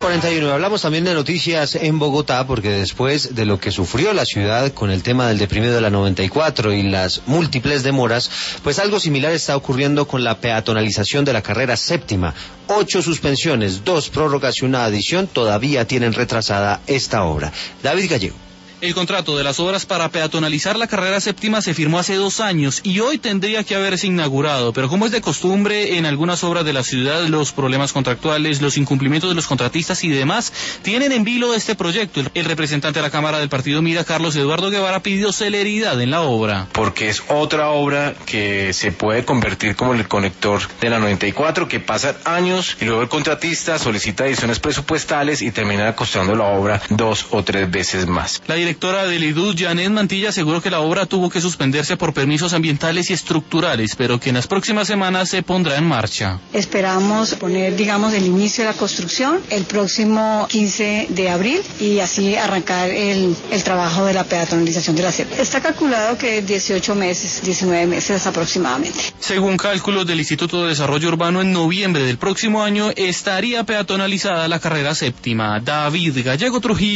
6:41. Hablamos también de noticias en Bogotá, porque después de lo que sufrió la ciudad con el tema del deprimido de la 94 y las múltiples demoras, pues algo similar está ocurriendo con la peatonalización de la carrera séptima. 8 suspensiones, 2 prórrogas y una adición todavía tienen retrasada esta obra. David Gallego. El contrato de las obras para peatonalizar la carrera séptima se firmó hace 2 años y hoy tendría que haberse inaugurado, pero como es de costumbre en algunas obras de la ciudad, los problemas contractuales, los incumplimientos de los contratistas y demás tienen en vilo este proyecto. El representante de la Cámara del Partido Mira, Carlos Eduardo Guevara, pidió celeridad en la obra. Porque es otra obra que se puede convertir como el conector de la 94, que pasan años y luego el contratista solicita adiciones presupuestales y termina costando la obra 2 o 3 veces más. La directora del IDUD, Janet Mantilla, aseguró que la obra tuvo que suspenderse por permisos ambientales y estructurales, pero que en las próximas semanas se pondrá en marcha. Esperamos poner, el inicio de la construcción el próximo 15 de abril y así arrancar el trabajo de la peatonalización de la séptima. Está calculado que 18 meses, 19 meses aproximadamente. Según cálculos del Instituto de Desarrollo Urbano, en noviembre del próximo año estaría peatonalizada la carrera séptima. David Gallego Trujillo.